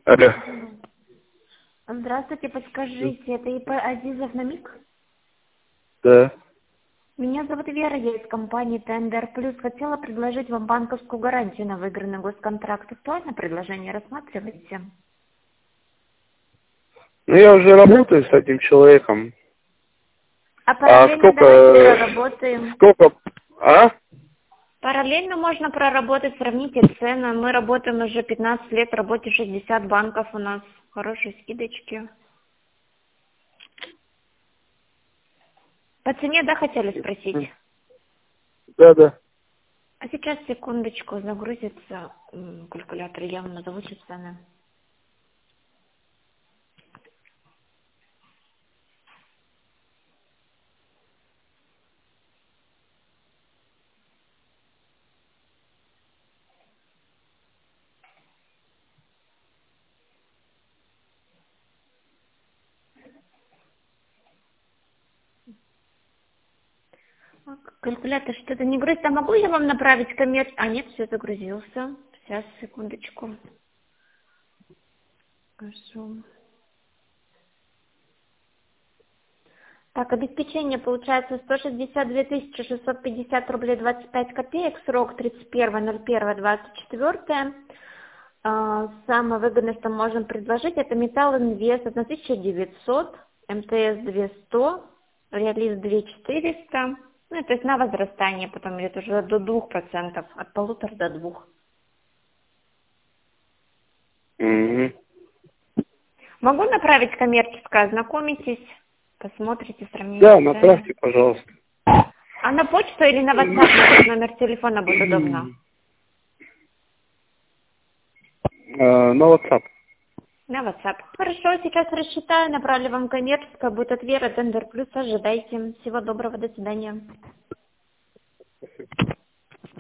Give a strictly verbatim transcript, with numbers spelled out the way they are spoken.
Алло. Здравствуйте, подскажите, это ИП Азизов Намик? Да. Меня зовут Вера, я из компании Тендер Плюс. Хотела предложить вам банковскую гарантию на выигранный госконтракт. Актуально предложение рассматриваете? Ну, я уже работаю с этим человеком. А А параллельно давайте сколько... проработаем. Сколько... А? Параллельно можно проработать, сравните цены. Мы работаем уже пятнадцать лет, в работе шестьдесят банков у нас. Хорошие скидочки. По цене, да, хотели спросить? Да, да. А сейчас, секундочку, загрузится м, калькулятор, я вам назову сейчас цены. А, Калькулятор что-то не грузит. А могу я вам направить коммерц... А, нет, все загрузился. Сейчас, секундочку. Скажу. Так, обеспечение получается сто шестьдесят две тысячи шестьсот пятьдесят рублей двадцать пять копеек, срок тридцать первое ноль первое двадцать четыре. А, Самое выгодное, что можем предложить, это Металл Инвест тысяча девятьсот, МТС двести, Реалист две тысячи четыреста. Ну, то есть на возрастание потом идет уже до двух процентов, от полутора до двух. Угу. Могу направить коммерческое, ознакомитесь, посмотрите Да, сравнение цен. направьте, пожалуйста. А на почту или на WhatsApp, на какой номер телефона будет удобно? Э, На WhatsApp. На WhatsApp. Хорошо, сейчас рассчитаю, направлю вам коммерческое, будет от Веры, Тендер Плюс, ожидайте. Всего доброго, до свидания.